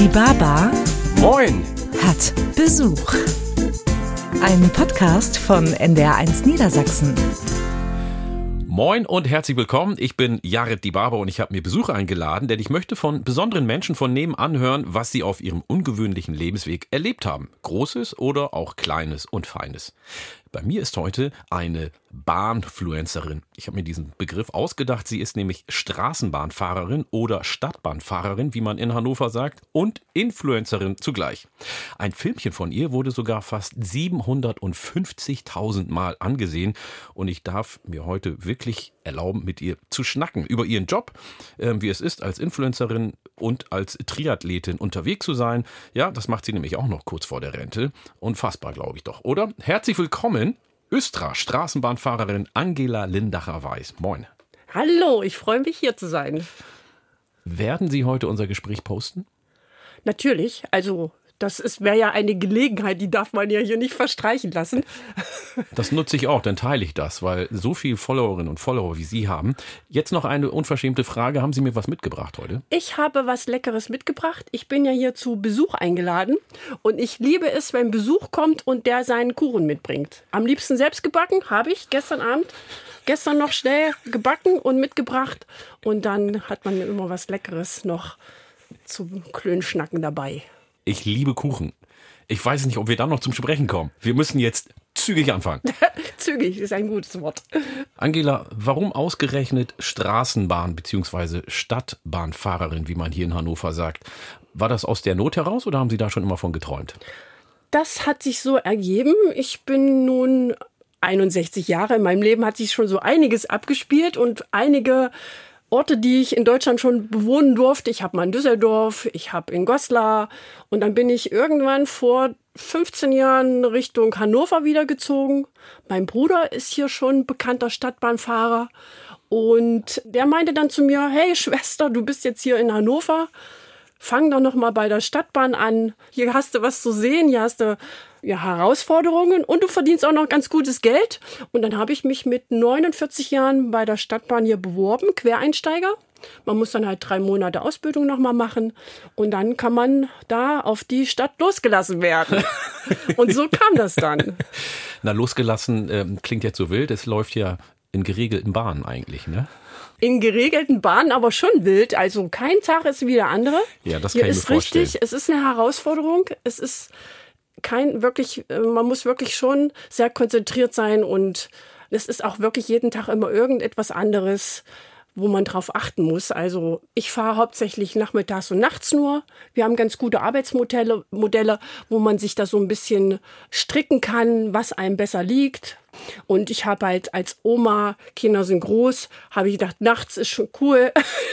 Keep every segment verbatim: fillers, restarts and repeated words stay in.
Die Baba Moin hat Besuch. Ein Podcast von N D R eins Niedersachsen. Moin und herzlich willkommen. Ich bin Jared Die Baba und ich habe mir Besuch eingeladen, denn ich möchte von besonderen Menschen von nebenan hören, was sie auf ihrem ungewöhnlichen Lebensweg erlebt haben. Großes oder auch Kleines und Feines. Bei mir ist heute eine Bahnfluencerin. Ich habe mir diesen Begriff ausgedacht. Sie ist nämlich Straßenbahnfahrerin oder Stadtbahnfahrerin, wie man in Hannover sagt, und Influencerin zugleich. Ein Filmchen von ihr wurde sogar fast siebenhundertfünfzigtausend Mal angesehen und ich darf mir heute wirklich erlauben, mit ihr zu schnacken über ihren Job, äh, wie es ist, als Influencerin und als Triathletin unterwegs zu sein. Ja, das macht sie nämlich auch noch kurz vor der Rente. Unfassbar, glaube ich doch, oder? Herzlich willkommen, Östra Straßenbahnfahrerin Angela Lindacher-Weiß. Moin. Hallo, ich freue mich, hier zu sein. Werden Sie heute unser Gespräch posten? Natürlich, also das wäre ja eine Gelegenheit, die darf man ja hier nicht verstreichen lassen. Das nutze ich auch, dann teile ich das, weil so viele Followerinnen und Follower wie Sie haben. Jetzt noch eine unverschämte Frage, haben Sie mir was mitgebracht heute? Ich habe was Leckeres mitgebracht. Ich bin ja hier zu Besuch eingeladen und ich liebe es, wenn Besuch kommt und der seinen Kuchen mitbringt. Am liebsten selbst gebacken, habe ich gestern Abend. Gestern noch schnell gebacken und mitgebracht und dann hat man immer was Leckeres noch zum Klönschnacken dabei. Ich liebe Kuchen. Ich weiß nicht, ob wir dann noch zum Sprechen kommen. Wir müssen jetzt zügig anfangen. Zügig ist ein gutes Wort. Angela, warum ausgerechnet Straßenbahn- bzw. Stadtbahnfahrerin, wie man hier in Hannover sagt? War das aus der Not heraus oder haben Sie da schon immer von geträumt? Das hat sich so ergeben. Ich bin nun einundsechzig Jahre. In meinem Leben hat sich schon so einiges abgespielt und einige Orte, die ich in Deutschland schon bewohnen durfte. Ich habe mal in Düsseldorf, ich habe in Goslar und dann bin ich irgendwann vor fünfzehn Jahren Richtung Hannover wieder gezogen. Mein Bruder ist hier schon bekannter Stadtbahnfahrer und der meinte dann zu mir, hey Schwester, du bist jetzt hier in Hannover, fang doch noch mal bei der Stadtbahn an. Hier hast du was zu sehen, hier hast du ja, Herausforderungen und du verdienst auch noch ganz gutes Geld. Und dann habe ich mich mit neunundvierzig Jahren bei der Stadtbahn hier beworben, Quereinsteiger. Man muss dann halt drei Monate Ausbildung noch mal machen und dann kann man da auf die Stadt losgelassen werden. Und so kam das dann. Na, losgelassen ähm, klingt jetzt so wild. Es läuft ja in geregelten Bahnen eigentlich, ne? In geregelten Bahnen, aber schon wild. Also kein Tag ist wie der andere. Ja, das hier kann ich mir ist vorstellen. Richtig, es ist eine Herausforderung. Es ist kein wirklich, man muss wirklich schon sehr konzentriert sein und es ist auch wirklich jeden Tag immer irgendetwas anderes, wo man drauf achten muss. Also ich fahre hauptsächlich nachmittags und nachts nur. Wir haben ganz gute Arbeitsmodelle, Modelle, wo man sich da so ein bisschen stricken kann, was einem besser liegt. Und ich habe halt als Oma, Kinder sind groß, habe ich gedacht, nachts ist schon cool.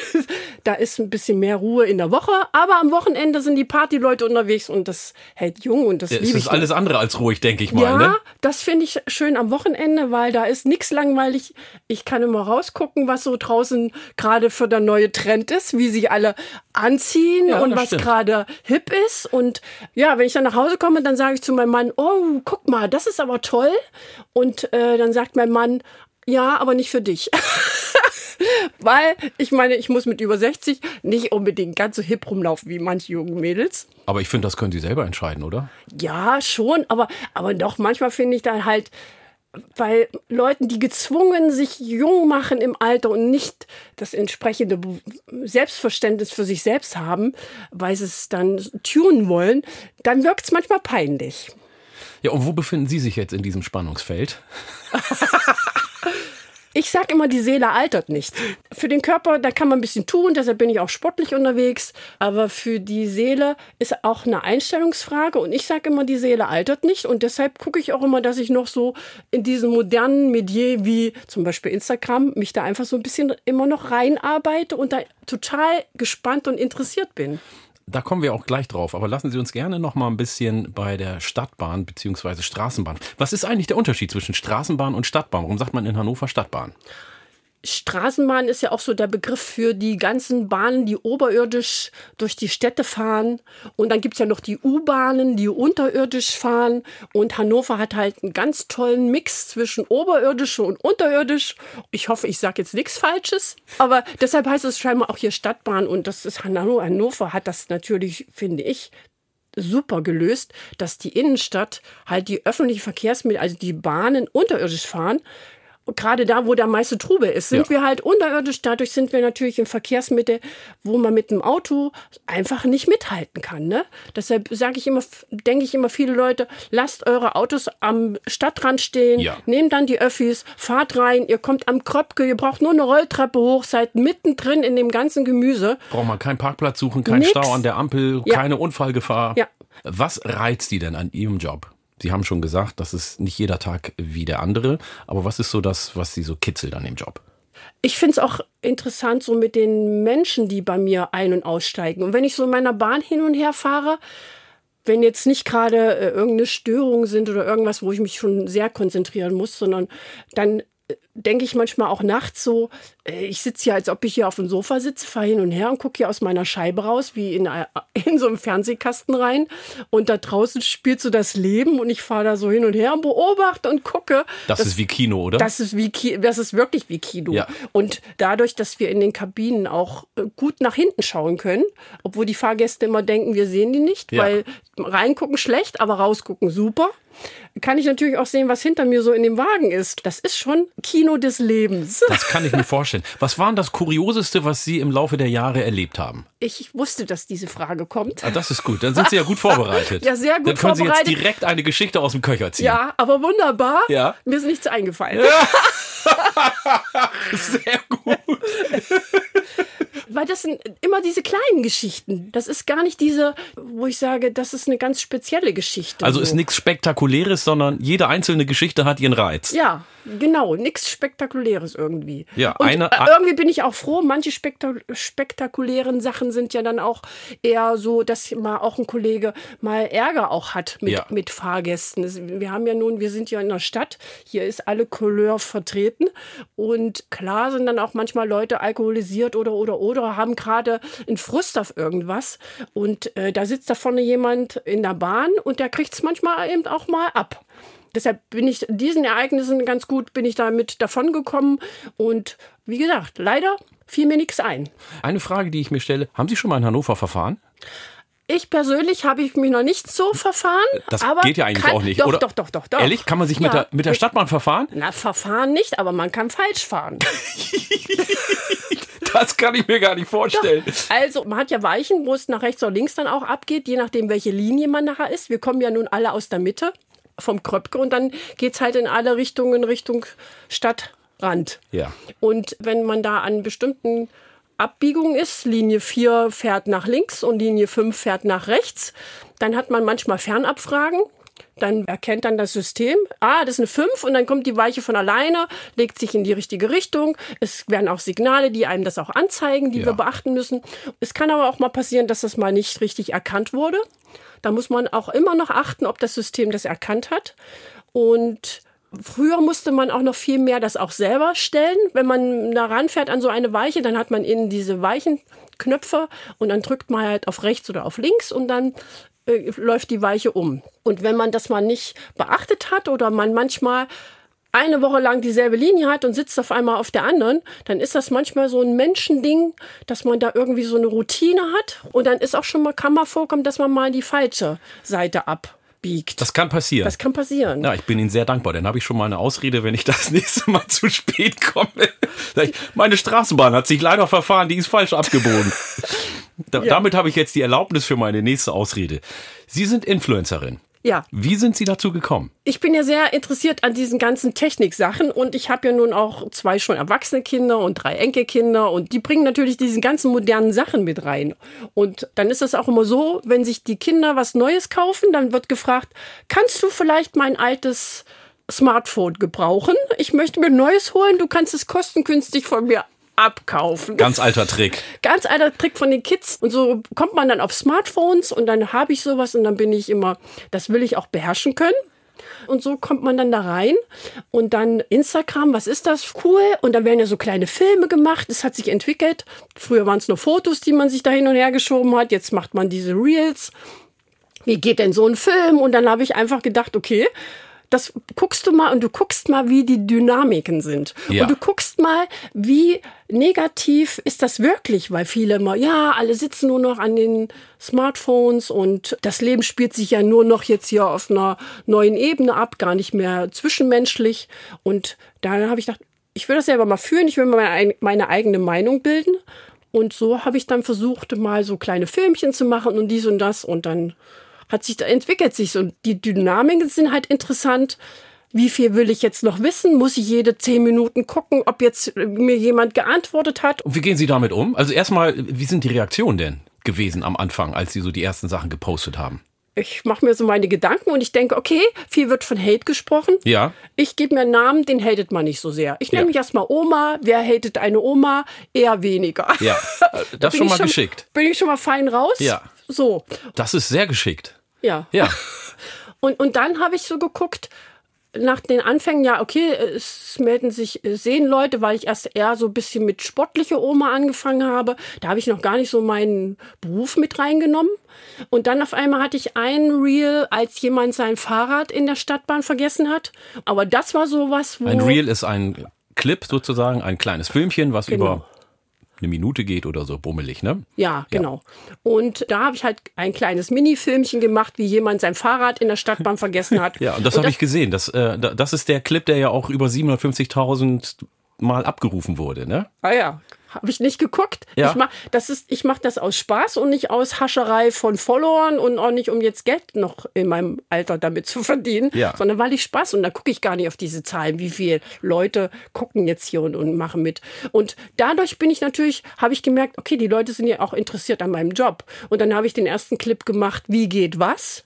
Da ist ein bisschen mehr Ruhe in der Woche. Aber am Wochenende sind die Partyleute unterwegs und das hält jung und das Ja, liebe ich. Es ist alles andere als ruhig, denke ich mal. Ja, ne? das finde ich schön am Wochenende, weil da ist nichts langweilig. Ich kann immer rausgucken, was so draußen gerade für der neue Trend ist, wie sich alle anziehen Ja, und das was stimmt. gerade hip ist. Und ja, wenn ich dann nach Hause komme, dann sage ich zu meinem Mann, oh, guck mal, das ist aber toll. Und äh, dann sagt mein Mann, ja, aber nicht für dich. Weil, ich meine, ich muss mit über sechzig nicht unbedingt ganz so hip rumlaufen wie manche jungen Mädels. Aber ich finde, das können Sie selber entscheiden, oder? Ja, schon, aber, aber doch, manchmal finde ich dann halt, weil Leuten, die gezwungen sich jung machen im Alter und nicht das entsprechende Be- Selbstverständnis für sich selbst haben, weil sie es dann tunen wollen, dann wirkt es manchmal peinlich. Ja, und wo befinden Sie sich jetzt in diesem Spannungsfeld? Ich sag immer, die Seele altert nicht. Für den Körper, da kann man ein bisschen tun, deshalb bin ich auch sportlich unterwegs. Aber für die Seele ist auch eine Einstellungsfrage. Und ich sage immer, die Seele altert nicht. Und deshalb gucke ich auch immer, dass ich noch so in diesen modernen Medien wie zum Beispiel Instagram mich da einfach so ein bisschen immer noch reinarbeite und da total gespannt und interessiert bin. Da kommen wir auch gleich drauf. Aber lassen Sie uns gerne noch mal ein bisschen bei der Stadtbahn bzw. Straßenbahn. Was ist eigentlich der Unterschied zwischen Straßenbahn und Stadtbahn? Warum sagt man in Hannover Stadtbahn? Straßenbahn ist ja auch so der Begriff für die ganzen Bahnen, die oberirdisch durch die Städte fahren. Und dann gibt's ja noch die U-Bahnen, die unterirdisch fahren. Und Hannover hat halt einen ganz tollen Mix zwischen oberirdisch und unterirdisch. Ich hoffe, ich sage jetzt nichts Falsches. Aber deshalb heißt es scheinbar auch hier Stadtbahn. Und das ist Hannover. Hannover hat das natürlich, finde ich, super gelöst, dass die Innenstadt halt die öffentlichen Verkehrsmittel, also die Bahnen unterirdisch fahren. Und gerade da, wo der meiste Trubel ist, sind ja. wir halt unterirdisch. Dadurch sind wir natürlich im Verkehrsmittel, wo man mit dem Auto einfach nicht mithalten kann. Ne? Deshalb sage ich immer, denke ich immer, viele Leute, lasst eure Autos am Stadtrand stehen, ja. nehmt dann die Öffis, fahrt rein, ihr kommt am Kröpke, ihr braucht nur eine Rolltreppe hoch, seid mittendrin in dem ganzen Gemüse. Braucht man keinen Parkplatz suchen, keinen Nix. Stau an der Ampel, ja. keine Unfallgefahr. Ja. Was reizt die denn an Ihrem Job? Sie haben schon gesagt, das ist nicht jeder Tag wie der andere. Aber was ist so das, was Sie so kitzelt an dem Job? Ich finde es auch interessant, so mit den Menschen, die bei mir ein- und aussteigen. Und wenn ich so in meiner Bahn hin und her fahre, wenn jetzt nicht gerade äh, irgendeine Störung sind oder irgendwas, wo ich mich schon sehr konzentrieren muss, sondern dann äh, denke ich manchmal auch nachts so, äh, ich sitze hier, als ob ich hier auf dem Sofa sitze, fahre hin und her und gucke hier aus meiner Scheibe raus, wie in, äh, in so einem Fernsehkasten rein. Und da draußen spielt so das Leben und ich fahre da so hin und her und beobachte und gucke. Das, das ist wie Kino, oder? Das ist, wie Ki- das ist wirklich wie Kino. Ja. Und dadurch, dass wir in den Kabinen auch äh, gut nach hinten schauen können, obwohl die Fahrgäste immer denken, wir sehen die nicht, ja. weil reingucken schlecht, aber rausgucken super, kann ich natürlich auch sehen, was hinter mir so in dem Wagen ist. Das ist schon Kino des Lebens. Das kann ich mir vorstellen. Was war denn das Kurioseste, was Sie im Laufe der Jahre erlebt haben? Ich wusste, dass diese Frage kommt. Ah, das ist gut. Dann sind Sie ja gut vorbereitet. Ja, sehr gut Dann können vorbereitet. Sie jetzt direkt eine Geschichte aus dem Köcher ziehen. Ja, aber wunderbar. Ja. Mir ist nichts eingefallen. Ja. Sehr gut. Weil das sind immer diese kleinen Geschichten. Das ist gar nicht diese, wo ich sage, das ist eine ganz spezielle Geschichte. Also so. ist nichts Spektakuläres, sondern jede einzelne Geschichte hat ihren Reiz. Ja, genau. Nichts Spektakuläres irgendwie. Ja, und eine, äh, irgendwie bin ich auch froh. Manche spekta- spektakulären Sachen sind ja dann auch eher so, dass mal auch ein Kollege mal Ärger auch hat mit, ja. mit Fahrgästen. Das, wir haben ja nun, wir sind ja in der Stadt. Hier ist alle Couleur vertreten. Und klar sind dann auch manchmal Leute alkoholisiert oder, oder, oder haben gerade einen Frust auf irgendwas. Und äh, da sitzt da vorne jemand in der Bahn und der kriegt es manchmal eben auch mal ab. Deshalb bin ich diesen Ereignissen ganz gut, bin ich damit davon gekommen. Und wie gesagt, leider fiel mir nichts ein. Eine Frage, die ich mir stelle, haben Sie schon mal in Hannover verfahren? Ich persönlich habe ich mich noch nicht so verfahren. Das aber geht ja eigentlich kann, auch nicht, doch, oder? Doch, doch, doch, doch. Ehrlich? Kann man sich ja. mit, der, mit der Stadtbahn verfahren? Na, verfahren nicht, aber man kann falsch fahren. Das kann ich mir gar nicht vorstellen. Doch. Also, man hat ja Weichen, wo es nach rechts oder links dann auch abgeht, je nachdem, welche Linie man nachher ist. Wir kommen ja nun alle aus der Mitte vom Kröpke und dann geht's halt in alle Richtungen Richtung Stadtrand. Ja. Und wenn man da an bestimmten Abbiegungen ist, Linie vier fährt nach links und Linie fünf fährt nach rechts, dann hat man manchmal Fernabfragen. Dann erkennt dann das System, ah, das ist eine fünf und dann kommt die Weiche von alleine, legt sich in die richtige Richtung. Es werden auch Signale, die einem das auch anzeigen, die ja. wir beachten müssen. Es kann aber auch mal passieren, dass das mal nicht richtig erkannt wurde. Da muss man auch immer noch achten, ob das System das erkannt hat. Und früher musste man auch noch viel mehr das auch selber stellen. Wenn man da ranfährt an so eine Weiche, dann hat man innen diese Weichenknöpfe und dann drückt man halt auf rechts oder auf links und dann äh, läuft die Weiche um. Und wenn man das mal nicht beachtet hat oder man manchmal eine Woche lang dieselbe Linie hat und sitzt auf einmal auf der anderen, dann ist das manchmal so ein Menschending, dass man da irgendwie so eine Routine hat und dann ist auch schon mal, kann mal vorkommen, dass man mal die falsche Seite abbiegt. Das kann passieren. Das kann passieren. Ja, ich bin Ihnen sehr dankbar. Dann habe ich schon mal eine Ausrede, wenn ich das nächste Mal zu spät komme. Meine Straßenbahn hat sich leider verfahren, die ist falsch abgebogen. Da, ja. Damit habe ich jetzt die Erlaubnis für meine nächste Ausrede. Sie sind Influencerin. Ja. Wie sind Sie dazu gekommen? Ich bin ja sehr interessiert an diesen ganzen Techniksachen und ich habe ja nun auch zwei schon erwachsene Kinder und drei Enkelkinder und die bringen natürlich diese ganzen modernen Sachen mit rein. Und dann ist es auch immer so, wenn sich die Kinder was Neues kaufen, dann wird gefragt, kannst du vielleicht mein altes Smartphone gebrauchen? Ich möchte mir ein neues holen, du kannst es kostengünstig von mir abkaufen. Ganz alter Trick. Ganz alter Trick von den Kids. Und so kommt man dann auf Smartphones und dann habe ich sowas und dann bin ich immer, das will ich auch beherrschen können. Und so kommt man dann da rein. Und dann Instagram, was ist das? Cool. Und dann werden ja so kleine Filme gemacht. Es hat sich entwickelt. Früher waren es nur Fotos, die man sich da hin und her geschoben hat. Jetzt macht man diese Reels. Wie geht denn so ein Film? Und dann habe ich einfach gedacht, okay, das guckst du mal und du guckst mal, wie die Dynamiken sind. Ja. Und du guckst mal, wie negativ ist das wirklich, weil viele immer, ja, alle sitzen nur noch an den Smartphones und das Leben spielt sich ja nur noch jetzt hier auf einer neuen Ebene ab, gar nicht mehr zwischenmenschlich. Und da habe ich gedacht, ich will das selber mal führen, ich will mal meine, meine eigene Meinung bilden. Und so habe ich dann versucht, mal so kleine Filmchen zu machen und dies und das und dann hat sich, da entwickelt sich so. Die Dynamiken sind halt interessant. Wie viel will ich jetzt noch wissen? Muss ich jede zehn Minuten gucken, ob jetzt mir jemand geantwortet hat? Und wie gehen Sie damit um? Also erstmal, wie sind die Reaktionen denn gewesen am Anfang, als Sie so die ersten Sachen gepostet haben? Ich mache mir so meine Gedanken und ich denke, okay, viel wird von Hate gesprochen. Ja. Ich gebe mir einen Namen, den hatet man nicht so sehr. Ich nenne Ja. mich erstmal Oma. Wer hatet eine Oma? Eher weniger. Ja, das Bin schon ich mal geschickt. Bin ich schon mal fein raus? Ja. So, Das ist sehr geschickt. ja. Ja. Und, und dann habe ich so geguckt, nach den Anfängen, ja, okay, es melden sich äh, Sehnen-Leute, weil ich erst eher so ein bisschen mit sportlicher Oma angefangen habe. Da habe ich noch gar nicht so meinen Beruf mit reingenommen. Und dann auf einmal hatte ich ein Reel, als jemand sein Fahrrad in der Stadtbahn vergessen hat. Aber das war sowas, wo... Ein Reel ist ein Clip sozusagen, ein kleines Filmchen, was Genau. über eine Minute geht oder so, bummelig, ne? Ja, genau. Und da habe ich halt ein kleines Mini-Filmchen gemacht, wie jemand sein Fahrrad in der Stadtbahn vergessen hat. Ja, und das habe ich gesehen. Das, äh, da- das ist der Clip, der ja auch über siebenhundertfünfzigtausend Mal abgerufen wurde, ne? Ah ja, habe ich nicht geguckt. Ja. Ich mach, das ist, ich mache das aus Spaß und nicht aus Hascherei von Followern und auch nicht, um jetzt Geld noch in meinem Alter damit zu verdienen, Ja. sondern weil ich Spaß und da gucke ich gar nicht auf diese Zahlen, wie viele Leute gucken jetzt hier und, und machen mit. Und dadurch bin ich natürlich, habe ich gemerkt, okay, die Leute sind ja auch interessiert an meinem Job. Und dann habe ich den ersten Clip gemacht, wie geht was?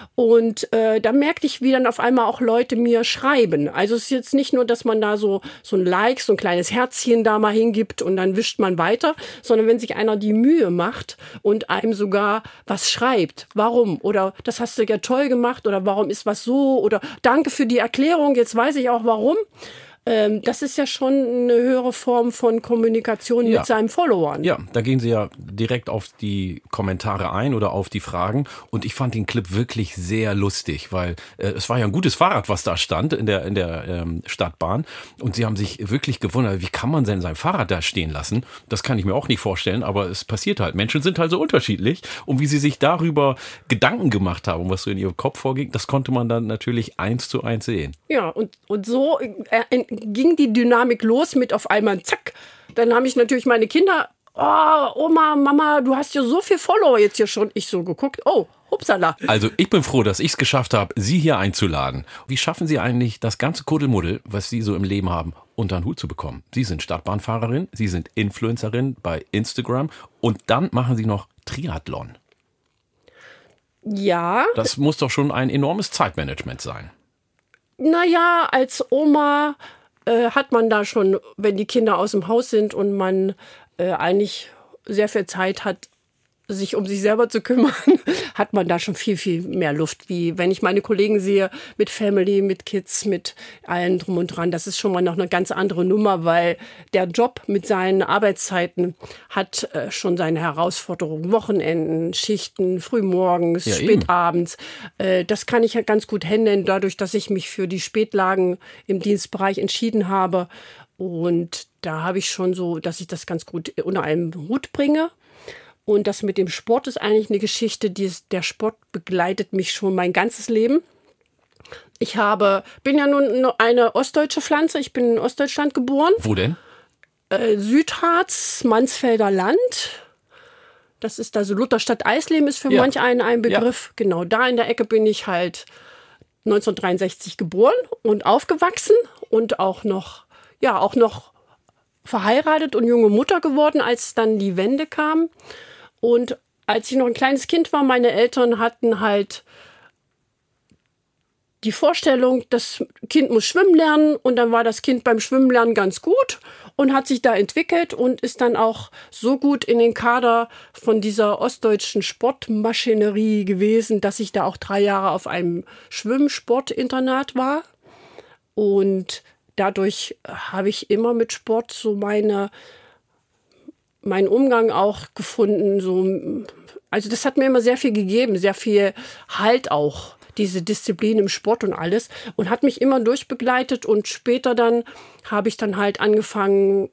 Und äh, da merkte ich, wie dann auf einmal auch Leute mir schreiben. Also es ist jetzt nicht nur, dass man da so, so ein Like, so ein kleines Herzchen da mal hingibt und dann wischt man weiter, sondern wenn sich einer die Mühe macht und einem sogar was schreibt. Warum? Oder das hast du ja toll gemacht oder warum ist was so? Oder danke für die Erklärung, jetzt weiß ich auch warum. Ähm, das ist ja schon eine höhere Form von Kommunikation Ja. mit seinen Followern. Ja, da gehen Sie ja direkt auf die Kommentare ein oder auf die Fragen. Und ich fand den Clip wirklich sehr lustig, weil äh, es war ja ein gutes Fahrrad, was da stand in der, in der ähm, Stadtbahn. Und Sie haben sich wirklich gewundert, wie kann man denn sein Fahrrad da stehen lassen? Das kann ich mir auch nicht vorstellen, aber es passiert halt. Menschen sind halt so unterschiedlich. Und wie Sie sich darüber Gedanken gemacht haben, was so in Ihrem Kopf vorging, das konnte man dann natürlich eins zu eins sehen. Ja, und, und so äh, ging die Dynamik los mit auf einmal zack. Dann haben ich natürlich meine Kinder, oh, Oma, Mama, du hast ja so viel Follower jetzt hier schon. Ich so geguckt, oh, hupsala. Also ich bin froh, dass ich es geschafft habe, Sie hier einzuladen. Wie schaffen Sie eigentlich das ganze Kuddelmuddel, was Sie so im Leben haben, unter den Hut zu bekommen? Sie sind Stadtbahnfahrerin, Sie sind Influencerin bei Instagram und dann machen Sie noch Triathlon. Ja, Das muss doch schon ein enormes Zeitmanagement sein. naja, als Oma äh, hat man da schon, wenn die Kinder aus dem Haus sind und man äh, eigentlich sehr viel Zeit hat, sich um sich selber zu kümmern, hat man da schon viel, viel mehr Luft. Wie wenn ich meine Kollegen sehe mit Family, mit Kids, mit allen drum und dran. Das ist schon mal noch eine ganz andere Nummer, weil der Job mit seinen Arbeitszeiten hat äh, schon seine Herausforderungen. Wochenenden, Schichten, frühmorgens, Ja, spätabends. Äh, das kann ich ja ganz gut handeln, dadurch, dass ich mich für die Spätlagen im Dienstbereich entschieden habe. Und da habe ich schon so, dass ich das ganz gut unter einem Hut bringe. Und das mit dem Sport ist eigentlich eine Geschichte, die ist, der Sport begleitet mich schon mein ganzes Leben. Ich habe, bin ja nun eine ostdeutsche Pflanze, ich bin in Ostdeutschland geboren, Wo denn? äh, Südharz, Mansfelder Land. Das ist also Lutherstadt Eisleben ist für Ja. manch einen ein Begriff. Genau, da in der Ecke bin ich halt neunzehnhundertdreiundsechzig geboren und aufgewachsen und auch noch, ja, auch noch verheiratet und junge Mutter geworden, als dann die Wende kam. Und als ich noch ein kleines Kind war, meine Eltern hatten halt die Vorstellung, das Kind muss schwimmen lernen und dann war das Kind beim Schwimmen lernen ganz gut und hat sich da entwickelt und ist dann auch so gut in den Kader von dieser ostdeutschen Sportmaschinerie gewesen, dass ich da auch drei Jahre auf einem Schwimmsportinternat war. Und dadurch habe ich immer mit Sport so meine, meinen Umgang auch gefunden. So, also das hat mir immer sehr viel gegeben, sehr viel Halt auch, diese Disziplin im Sport und alles. Und hat mich immer durchbegleitet. Und später dann habe ich dann halt angefangen,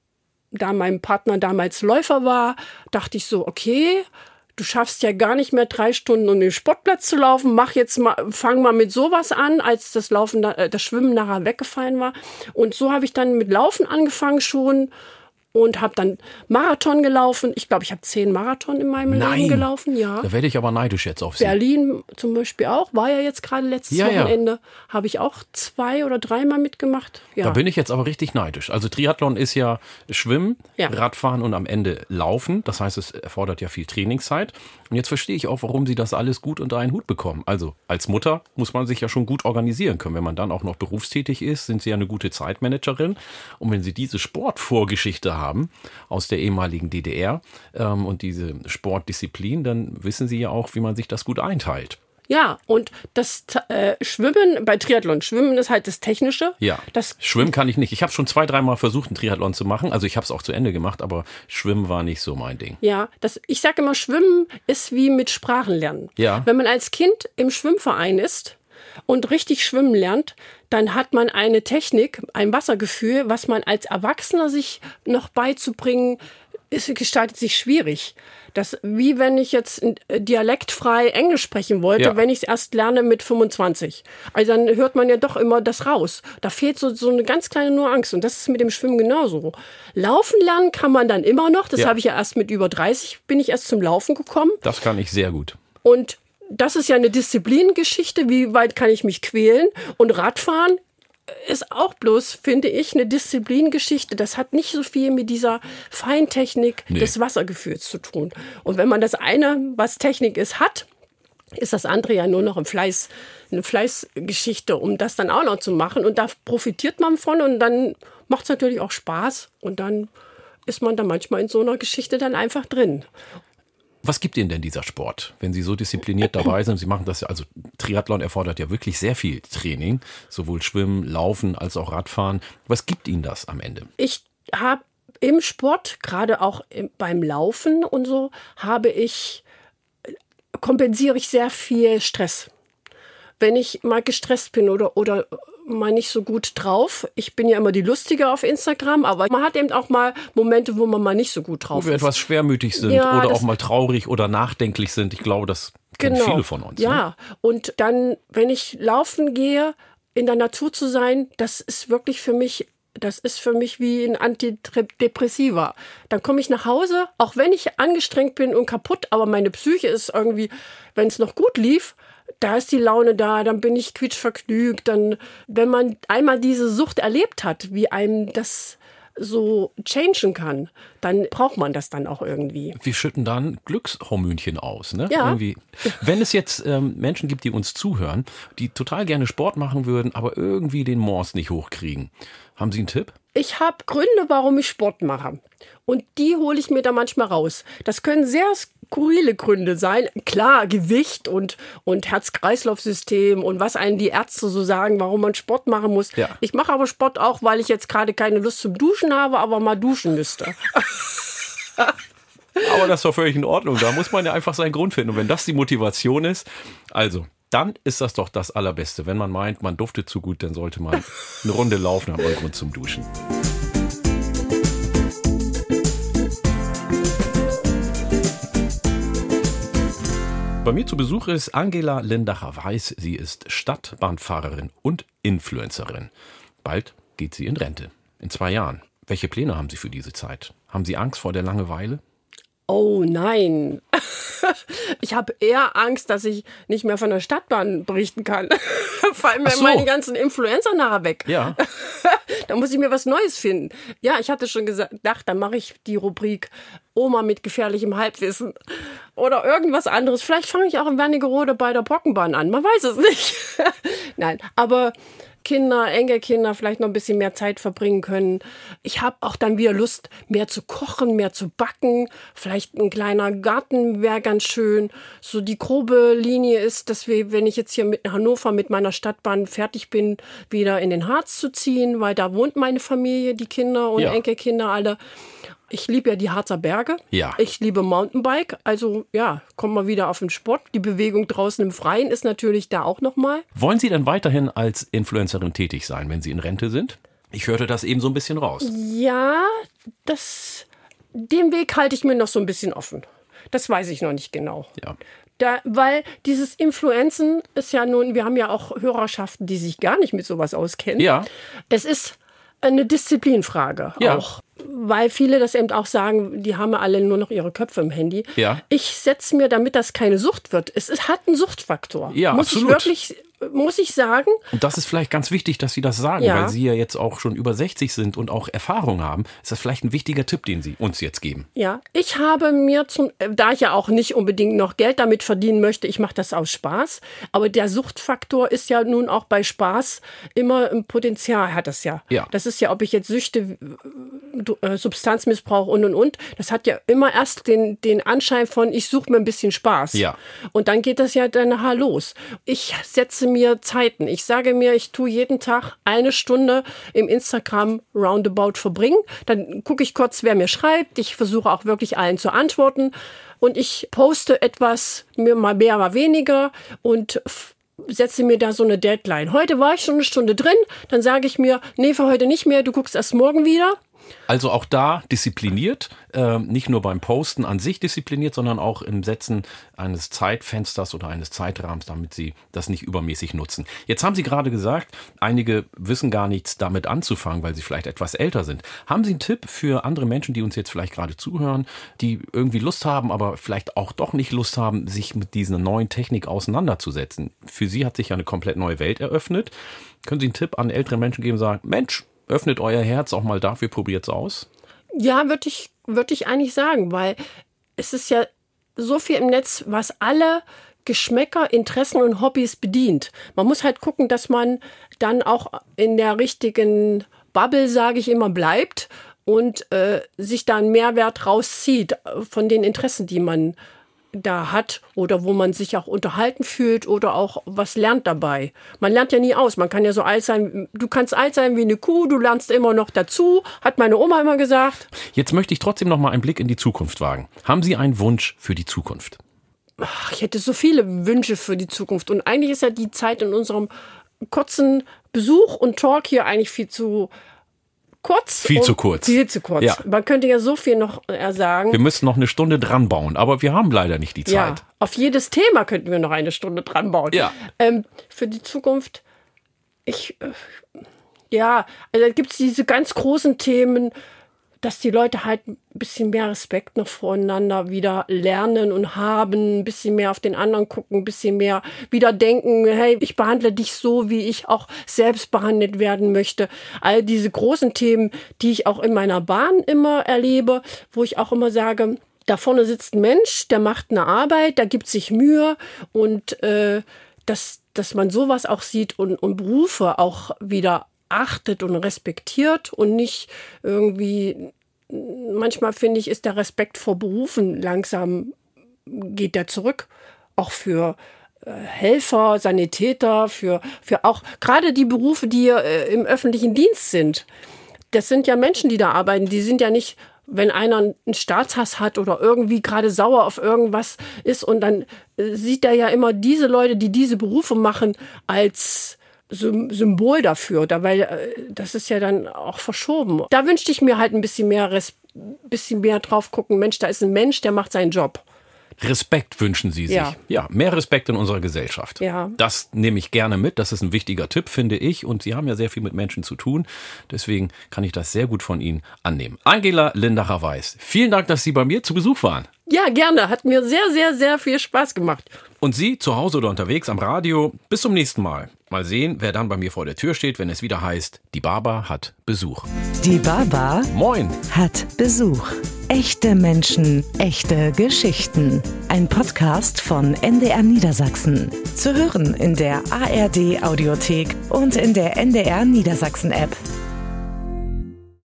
da mein Partner damals Läufer war, dachte ich so, okay, du schaffst ja gar nicht mehr drei Stunden um den Sportplatz zu laufen. Mach jetzt mal, fang mal mit sowas an, als das Laufen, das Schwimmen nachher weggefallen war. Und so habe ich dann mit Laufen angefangen schon und habe dann Marathon gelaufen. Ich glaube, ich habe zehn Marathon in meinem Nein. Leben gelaufen. Ja. Da werde ich aber neidisch jetzt auf Sie. Berlin zum Beispiel auch, war ja jetzt gerade letztes Ja, ja. Wochenende. Habe ich auch zwei oder dreimal mitgemacht. Ja. Da bin ich jetzt aber richtig neidisch. Also Triathlon ist ja Schwimmen, Ja. Radfahren und am Ende Laufen. Das heißt, es erfordert ja viel Trainingszeit. Und jetzt verstehe ich auch, warum Sie das alles gut unter einen Hut bekommen. Also als Mutter muss man sich ja schon gut organisieren können. Wenn man dann auch noch berufstätig ist, sind Sie ja eine gute Zeitmanagerin. Und wenn Sie diese Sportvorgeschichte haben aus der ehemaligen D D R ähm, und diese Sportdisziplin, dann wissen Sie ja auch, wie man sich das gut einteilt. Ja, und das äh, Schwimmen bei Triathlon, Schwimmen ist halt das Technische. Ja, Das Schwimmen kann ich nicht. Ich habe schon zwei, dreimal versucht, einen Triathlon zu machen. Also ich habe es auch zu Ende gemacht, aber Schwimmen war nicht so mein Ding. Ja, das, ich sage immer, Schwimmen ist wie mit Sprachen lernen. Ja. Wenn man als Kind im Schwimmverein ist und richtig schwimmen lernt, dann hat man eine Technik, ein Wassergefühl, was man als Erwachsener sich noch beizubringen, ist, gestaltet sich schwierig. Das, wie wenn ich jetzt dialektfrei Englisch sprechen wollte, Ja. wenn ich es erst lerne mit fünfundzwanzig. Also dann hört man ja doch immer das raus. Da fehlt so, so eine ganz kleine Nuance. Und das ist mit dem Schwimmen genauso. Laufen lernen kann man dann immer noch. Das Ja. habe ich ja erst mit über dreißig, bin ich erst zum Laufen gekommen. Das kann ich sehr gut. Und das ist ja eine Disziplingeschichte. Wie weit kann ich mich quälen? Und Radfahren ist auch bloß, finde ich, eine Disziplingeschichte. Das hat nicht so viel mit dieser Feintechnik Nee. des Wassergefühls zu tun. Und wenn man das eine, was Technik ist, hat, ist das andere ja nur noch ein Fleiß, eine Fleißgeschichte, um das dann auch noch zu machen. Und da profitiert man von und dann macht es natürlich auch Spaß. Und dann ist man da manchmal in so einer Geschichte dann einfach drin. Was gibt Ihnen denn dieser Sport, wenn Sie so diszipliniert dabei sind? Sie machen das ja, also Triathlon erfordert ja wirklich sehr viel Training, sowohl Schwimmen, Laufen als auch Radfahren. Was gibt Ihnen das am Ende? Ich habe im Sport, gerade auch im, beim Laufen und so, habe ich, kompensiere ich sehr viel Stress. Wenn ich mal gestresst bin oder, oder mal nicht so gut drauf. Ich bin ja immer die Lustige auf Instagram, aber man hat eben auch mal Momente, wo man mal nicht so gut drauf Wo wir ist. etwas schwermütig sind Ja, oder das- auch mal traurig oder nachdenklich sind. Ich glaube, das kennen Genau. viele von uns. Ne? Ja, und dann, wenn ich laufen gehe, in der Natur zu sein, das ist wirklich für mich, das ist für mich wie ein Antidepressiva. Dann komme ich nach Hause, auch wenn ich angestrengt bin und kaputt, aber meine Psyche ist irgendwie, wenn es noch gut lief, da ist die Laune da, dann bin ich quietschvergnügt. Dann, wenn man einmal diese Sucht erlebt hat, wie einem das so changen kann, dann braucht man das dann auch irgendwie. Wir schütten dann Glückshormönchen aus. Ne? Ja. Irgendwie. Wenn es jetzt ähm, Menschen gibt, die uns zuhören, die total gerne Sport machen würden, aber irgendwie den Morse nicht hochkriegen, haben Sie einen Tipp? Ich habe Gründe, warum ich Sport mache. Und die hole ich mir da manchmal raus. Das können sehr skurrile Gründe sein. Klar, Gewicht und, und Herz-Kreislauf-System und was einem die Ärzte so sagen, warum man Sport machen muss. Ja. Ich mache aber Sport auch, weil ich jetzt gerade keine Lust zum Duschen habe, aber mal duschen müsste. Aber das ist doch völlig in Ordnung. Da muss man ja einfach seinen Grund finden. Und wenn das die Motivation ist, also, dann ist das doch das Allerbeste. Wenn man meint, man duftet zu gut, dann sollte man eine Runde laufen, hat man Grund zum Duschen. Bei mir zu Besuch ist Angela Lindacher-Weiß. Sie ist Stadtbahnfahrerin und Influencerin. Bald geht sie in Rente. In zwei Jahren. Welche Pläne haben Sie für diese Zeit? Haben Sie Angst vor der Langeweile? Oh nein. Ich habe eher Angst, dass ich nicht mehr von der Stadtbahn berichten kann. Fallen mir Ach so. meine ganzen Influencer nachher weg. Ja. Da muss ich mir was Neues finden. Ja, ich hatte schon gesagt, gedacht, dann mache ich die Rubrik Oma mit gefährlichem Halbwissen oder irgendwas anderes. Vielleicht fange ich auch in Wernigerode bei der Brockenbahn an. Man weiß es nicht. Nein, aber Kinder, Enkelkinder vielleicht noch ein bisschen mehr Zeit verbringen können. Ich habe auch dann wieder Lust, mehr zu kochen, mehr zu backen. Vielleicht ein kleiner Garten wäre ganz schön. So die grobe Linie ist, dass wir, wenn ich jetzt hier mit Hannover mit meiner Stadtbahn fertig bin, wieder in den Harz zu ziehen, weil da wohnt meine Familie, die Kinder und ja. Enkelkinder alle. Ich liebe ja die Harzer Berge. Ja. Ich liebe Mountainbike. Also ja, kommen wir wieder auf den Sport. Die Bewegung draußen im Freien ist natürlich da auch nochmal. Wollen Sie denn weiterhin als Influencerin tätig sein, wenn Sie in Rente sind? Ich hörte das eben so ein bisschen raus. Ja, das, den Weg halte ich mir noch so ein bisschen offen. Das weiß ich noch nicht genau. Ja. Da, weil dieses Influenzen ist ja nun, wir haben ja auch Hörerschaften, die sich gar nicht mit sowas auskennen. Ja. Es ist eine Disziplinfrage ja. auch. Weil viele das eben auch sagen, die haben alle nur noch ihre Köpfe im Handy. Ja. Ich setze mir, damit das keine Sucht wird, es, es hat einen Suchtfaktor. Ja, muss absolut. ich wirklich, muss ich sagen. Und das ist vielleicht ganz wichtig, dass Sie das sagen, Ja. weil Sie ja jetzt auch schon über sechzig sind und auch Erfahrung haben. Ist das vielleicht ein wichtiger Tipp, den Sie uns jetzt geben? Ja, ich habe mir zum, da ich ja auch nicht unbedingt noch Geld damit verdienen möchte, ich mache das aus Spaß. Aber der Suchtfaktor ist ja nun auch bei Spaß immer ein Potenzial, hat das ja. Ja. Das ist ja, ob ich jetzt Süchte, äh, Substanzmissbrauch und und und. Das hat ja immer erst den, den Anschein von, ich suche mir ein bisschen Spaß. Ja. Und dann geht das ja dann nachher los. Ich setze mir Zeiten. Ich sage mir, ich tue jeden Tag eine Stunde im Instagram Roundabout verbringen. Dann gucke ich kurz, wer mir schreibt. Ich versuche auch wirklich allen zu antworten. Und ich poste etwas, mir mal mehr, mal weniger und f- setze mir da so eine Deadline. Heute war ich schon eine Stunde drin. Dann sage ich mir, nee, für heute nicht mehr. Du guckst erst morgen wieder. Also auch da diszipliniert, äh, nicht nur beim Posten an sich diszipliniert, sondern auch im Setzen eines Zeitfensters oder eines Zeitrahmens, damit Sie das nicht übermäßig nutzen. Jetzt haben Sie gerade gesagt, einige wissen gar nichts damit anzufangen, weil sie vielleicht etwas älter sind. Haben Sie einen Tipp für andere Menschen, die uns jetzt vielleicht gerade zuhören, die irgendwie Lust haben, aber vielleicht auch doch nicht Lust haben, sich mit dieser neuen Technik auseinanderzusetzen? Für Sie hat sich ja eine komplett neue Welt eröffnet. Können Sie einen Tipp an ältere Menschen geben und sagen, Mensch, öffnet euer Herz auch mal dafür, probiert's aus? Ja, würde ich, würd ich eigentlich sagen, weil es ist ja so viel im Netz, was alle Geschmäcker, Interessen und Hobbys bedient. Man muss halt gucken, dass man dann auch in der richtigen Bubble, sage ich immer, bleibt und äh, sich da einen Mehrwert rauszieht von den Interessen, die man da hat oder wo man sich auch unterhalten fühlt oder auch was lernt dabei. Man lernt ja nie aus. Man kann ja so alt sein, du kannst alt sein wie eine Kuh, du lernst immer noch dazu, hat meine Oma immer gesagt. Jetzt möchte ich trotzdem noch mal einen Blick in die Zukunft wagen. Haben Sie einen Wunsch für die Zukunft? Ach, ich hätte so viele Wünsche für die Zukunft. Und eigentlich ist ja die Zeit in unserem kurzen Besuch und Talk hier eigentlich viel zu kurz. Viel zu kurz. Viel zu kurz. Ja. Man könnte ja so viel noch äh, sagen. Wir müssen noch eine Stunde dran bauen, aber wir haben leider nicht die Zeit. Ja, auf jedes Thema könnten wir noch eine Stunde dran bauen. Ja. Ähm, für die Zukunft, ich, äh, ja, also da gibt es diese ganz großen Themen, dass die Leute halt ein bisschen mehr Respekt noch voreinander wieder lernen und haben, ein bisschen mehr auf den anderen gucken, ein bisschen mehr wieder denken, hey, ich behandle dich so, wie ich auch selbst behandelt werden möchte. All diese großen Themen, die ich auch in meiner Bahn immer erlebe, wo ich auch immer sage, da vorne sitzt ein Mensch, der macht eine Arbeit, der gibt sich Mühe und äh, dass, dass man sowas auch sieht und, und Berufe auch wieder achtet und respektiert und nicht irgendwie, manchmal finde ich, ist der Respekt vor Berufen langsam, geht der zurück, auch für äh, Helfer, Sanitäter, für, für auch gerade die Berufe, die äh, im öffentlichen Dienst sind. Das sind ja Menschen, die da arbeiten, die sind ja nicht, wenn einer einen Staatshass hat oder irgendwie gerade sauer auf irgendwas ist und dann äh, sieht er ja immer diese Leute, die diese Berufe machen, als Symbol dafür, da, weil das ist ja dann auch verschoben. Da wünschte ich mir halt ein bisschen mehr, Res- bisschen mehr drauf gucken, Mensch, da ist ein Mensch, der macht seinen Job. Respekt wünschen Sie sich. Ja. Ja, mehr Respekt in unserer Gesellschaft. Ja. Das nehme ich gerne mit. Das ist ein wichtiger Tipp, finde ich. Und Sie haben ja sehr viel mit Menschen zu tun. Deswegen kann ich das sehr gut von Ihnen annehmen. Angela Lindacher-Weiß, vielen Dank, dass Sie bei mir zu Besuch waren. Ja, gerne. Hat mir sehr, sehr, sehr viel Spaß gemacht. Und Sie zu Hause oder unterwegs am Radio. Bis zum nächsten Mal. Mal sehen, wer dann bei mir vor der Tür steht, wenn es wieder heißt, die Baba hat Besuch. Die Baba Moin. hat Besuch. Echte Menschen, echte Geschichten. Ein Podcast von N D R Niedersachsen. Zu hören in der A R D Audiothek und in der N D R Niedersachsen App.